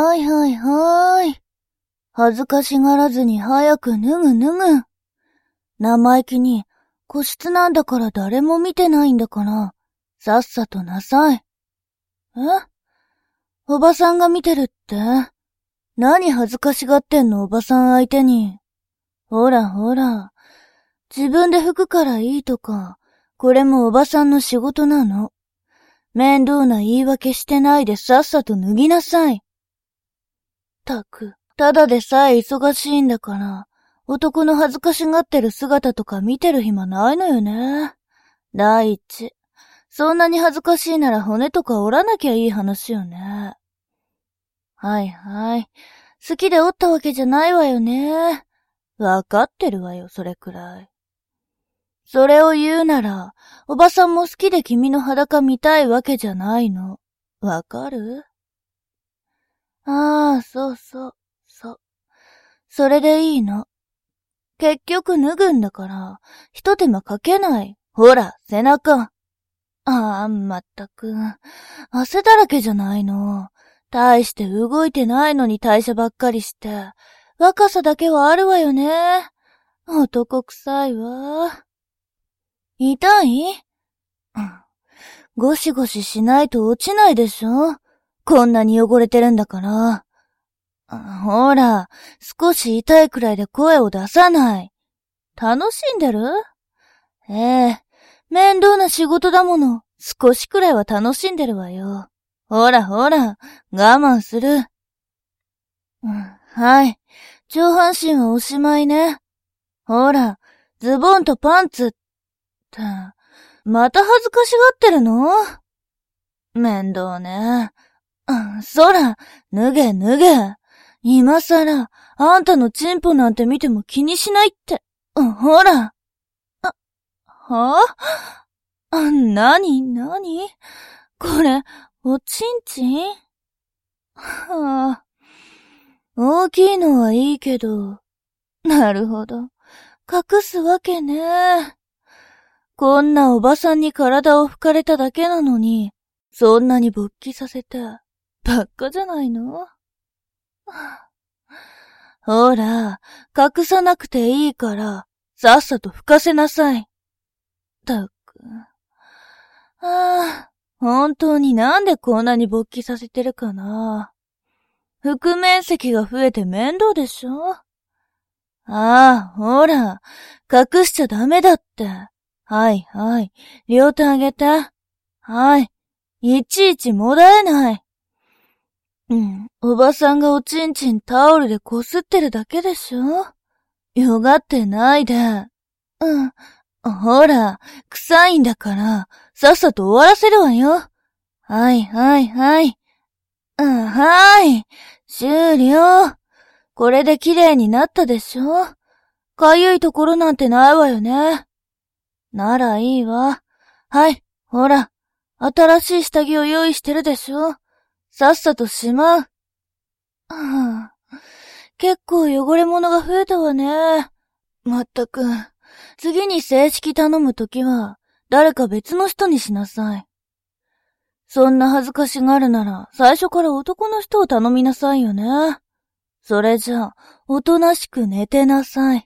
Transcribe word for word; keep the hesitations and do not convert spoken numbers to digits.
はいはいはい。恥ずかしがらずに早く脱ぐ脱ぐ。生意気に、個室なんだから誰も見てないんだから、さっさとなさい。え？おばさんが見てるって？何恥ずかしがってんのおばさん相手に。ほらほら、自分で拭くからいいとか、これもおばさんの仕事なの。面倒な言い訳してないでさっさと脱ぎなさい。たく、ただでさえ忙しいんだから、男の恥ずかしがってる姿とか見てる暇ないのよね。第一、そんなに恥ずかしいなら骨とか折らなきゃいい話よね。はいはい。好きで折ったわけじゃないわよね。わかってるわよ、それくらい。それを言うなら、おばさんも好きで君の裸見たいわけじゃないの。わかる？ああ、そうそう、そう。それでいいの。結局脱ぐんだから、一手間かけない。ほら、背中。ああ、まったく。汗だらけじゃないの。大して動いてないのに代謝ばっかりして。若さだけはあるわよね。男臭いわ。痛い？うん。ゴシゴシしないと落ちないでしょ？こんなに汚れてるんだから。ほら、少し痛いくらいで声を出さない。楽しんでる？ええ、面倒な仕事だもの。少しくらいは楽しんでるわよ。ほらほら、我慢する。うん、はい。上半身はおしまいね。ほら、ズボンとパンツって、また恥ずかしがってるの？面倒ね。うん、そら、脱げ脱げ。今さら、あんたのチンポなんて見ても気にしないって。うん、ほら。あ、はぁ、あ、なになにこれ、おちんちん？はぁ、大きいのはいいけど。なるほど。隠すわけね。こんなおばさんに体を拭かれただけなのに、そんなに勃起させて、ばっかじゃないの？ほら、隠さなくていいから、さっさと拭かせなさい。たく。ああ、本当になんでこんなに勃起させてるかな。拭く面積が増えて面倒でしょ？ああ、ほら、隠しちゃダメだって。はいはい、両手あげて。はい、いちいちもだえない。うん、おばさんがおちんちんタオルでこすってるだけでしょ？よがってないで。うん。ほら、臭いんだから、さっさと終わらせるわよ。はいはいはい。うん、はい。終了。これで綺麗になったでしょ？かゆいところなんてないわよね。ならいいわ。はい、ほら。新しい下着を用意してるでしょ？さっさとしまう。はあ、結構汚れ物が増えたわね。まったく。次に正式頼むときは、誰か別の人にしなさい。そんな恥ずかしがるなら、最初から男の人を頼みなさいよね。それじゃあ、おとなしく寝てなさい。